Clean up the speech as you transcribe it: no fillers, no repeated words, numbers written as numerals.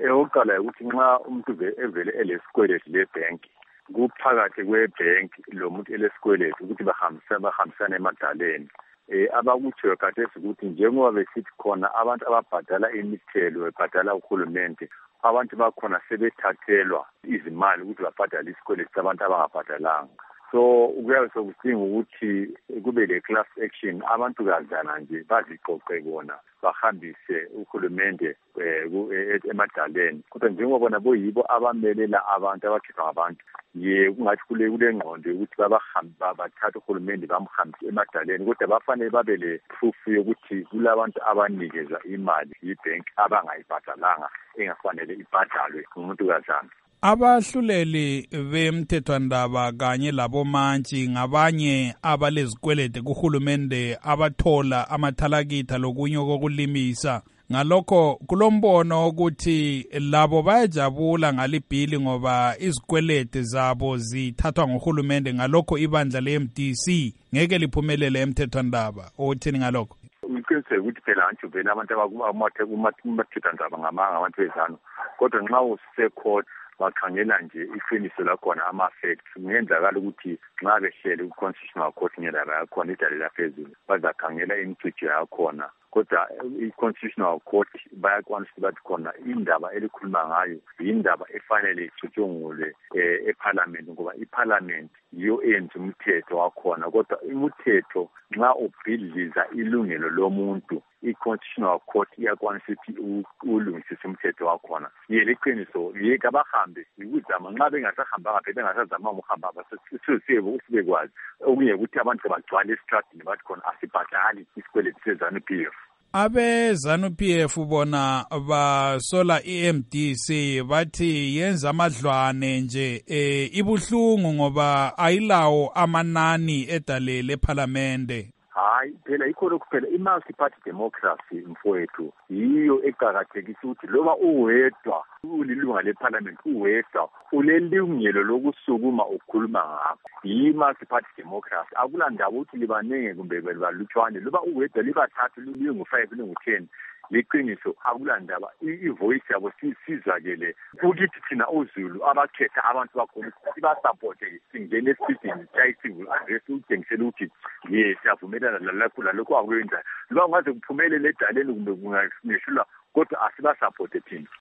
Oqala ukuthi nxa umuntu evele elesikweletu lebhenki kuphakathi kwebhenki lo muntu elesikweletu ukuthi bahambisana emadaleni. Abakutshiwo khathesi ukuthi njengoba besithi khona abantu ababhadala imithelo bebhadala uhulumende, abantu bakhona sebethathelwa izimali ukuthi babhadale isikweletu sabantu abangabhadalanga. So kuyabe sokudinga ukuthi kube le class action, abantu kazana nje baziqoqe bona bahambise uhulumende emadaleni. Kodwa njengoba bona boyibo abamelela abantu abakhethwa ngabantu, kungathi kule ngqondo ukuthi bathathe uhulumende bamhambise emadaleni, kodwa bafanele babe le proof yokuthi kulabantu abanikeza imali yibhenki abangayibhadalanga engafanele ibhadalwe ngumuntu kazana. Abahluleli bemthethwandaba kanye labomantshi ngabanye abalezikwelede kuhulumende abathola amathalakitha lokunye kokulimisa. Ngalokho kulombono ukuthi labo bayajabula ngalibhili ngoba izikwelede zabo zithathwa nguhulumende, ngalokho ibandla le-MDC ngeke liphumelele emthethwandaba. Othini ngalokho? Uqiniseke ukuthi phela nje vele abantu abakumathethwandaba ngabantu bezanu, kodwa nxa usecourt bakhangela nje iqiniso lakhona ama-facts. Kungenzakala ukuthi nxa behlele ku-constitutional court ngendaba yakhona idalela phezulu bazakhangela imicujo yakhona, kodwa i-constitutional court bayakwanisa ukuthi bathi khona indaba elikhuluma ngayo yindaba efanele icutshungulwe eParliament, ngoba iParliament yiyo eyenza umthetho wakhona. Kodwa umthetho nxa ubhidliza ilungelo lomuntu, i-constitutional court iyakwanisa ukuthi ulungisise umthetho wakhona. Leqiniso yeke abahambe ukuzama, nxa bengasahambanga phela bengasazama ukuhamba sibekwazi okunye ukuthi abantu bagcwale esitradini bathi khona asibhadali isikweletu seZANU-PF. Abe-ZANU-PF bona basola i-MDC bathi yenza amadlwane nje ibuhlungu ngoba ayilawo amanani edalele eParliamente. Hayi phela ikho lokhu phela i-multi-party democracy mfowethu yiyo eqakathekisa ukuthi loba uwedwa ulilunga leParliament uwedwa ulelungelo lokusukuma ukukhuluma ngakho. Yi-multi-party democracy, akulandaba ukuthi libanenge kumbe balutshwane, loba uwedwa libathathu lingu-5 lingu-10, liqiniso akulandaba ivoice yabo sizakele kukithi thina uZulu abakhetha abantu bakhona sibasupporte singene esipidini chayithi address utshengisela ukuthi siyavumelana lalokho akwenza. Loba ungaze kuphumelele edaleni kumbe kungahlulwa, kodwa asibasupporte thina.